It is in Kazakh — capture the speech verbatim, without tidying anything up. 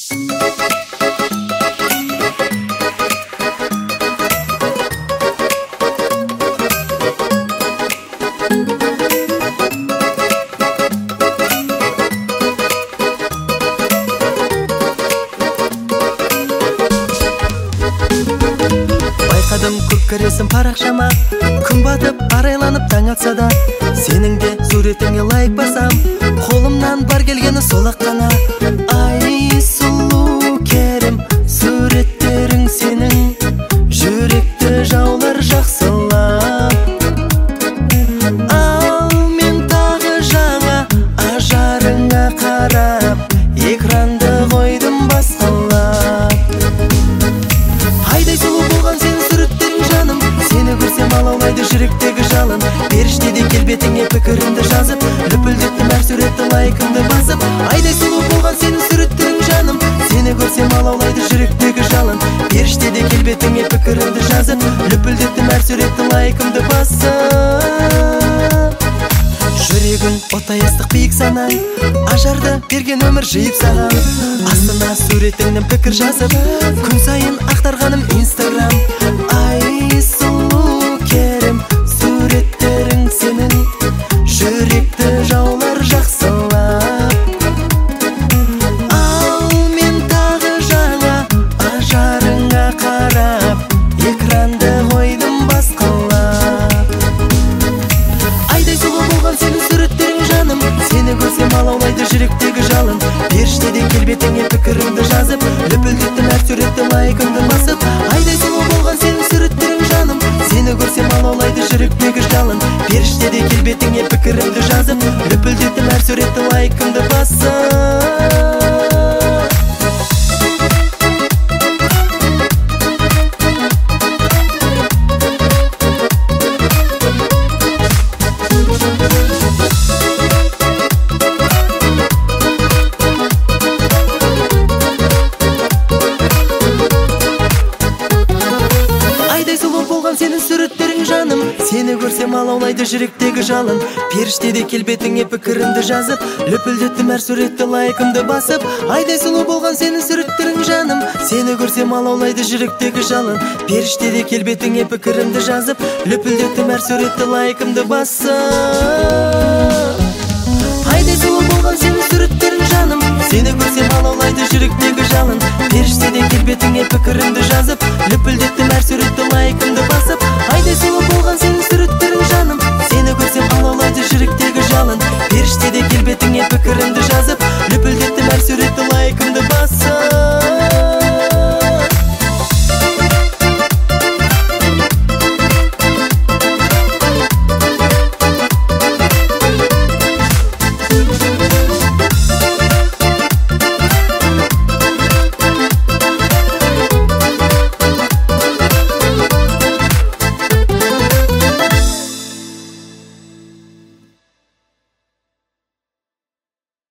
Байқадым көп көресің парақшама, күн батып арайланып таң атса да, сенің де суретіңе лайк басам, қолымнан бар келгені сол-ақ қана. Ай сұлу керім, суреттерің сенің жүректі жаулар жақсылап. Ал мен тағы жаңа ажарыңа қарап, экранды қойдым басқалап. Айдай сұлу болған сенің суреттерің жаным, сені көрсем алаулайды жүректегі жалын. Періштедей келбетіңе пікірімді жазып, лүпілдеттім әр суретті лайкымды басып. Айдай сұлу болған сенің суреттерің жаным, сені көрсем алаулайды жүректегі жалын. Періштедей келбетіңе пікірімді жазып, лүпілдеттім әр суретті лайкымды басып. Жүрегің оттай ыстық биік санаң, ажарды берген өмір жиып саған. Астына суретіңнен пікір жазып, күн сайын ақтарғаным инстаграм. Ай сұлу керім, суреттерің сенің жүректі жаулар жақсылап. Ал мен тағы жаңа ажарыңа қарап, экранды қойдым басқалап. Айдай сұлу болған сенің суреттерің жаным, сені көрсем алаулайды жүректегі жалын. Періштедей келбетіңе пікірімді жазып, лүпілдеттім әр суретті лайкымды басып. Айдай сұлу болған сенің суреттерің жаным, сені көрсем алаулайды жүректегі жалын. Періштедей келбетіңе пікірімді жазып, лүпілдеттім әр суретті лайкымды басып. Сенің суреттерің жаным, сені көрсем алаулайды жүректегі жалын. Періштедей келбетіңе пікірімді жазып, лүпілдеттім әр суретті лайкымды басып. Айдай сұлу болған сенің суреттерің жаным, сені көрсем алаулайды жүректегі жалын. Періштедей келбетіңе пікірімді жазып, лүпілдеттім әр суретті лайкымды басып. Айдай сұлу болған сенің суреттерің жаным, сені көрсем алаулайды жүректегі жалын. Періштедей келбетіңе пікірімді жазып, лүпілдеттім әр суретті лайкымды басып. Айдай сұлу болған сенің суреттерің жаным, сені көрсем алаулайды жүректегі жалын. Періштедей келбетіңе пікірімді жазып, лүпілдеттім әр суретті лайкымды басып.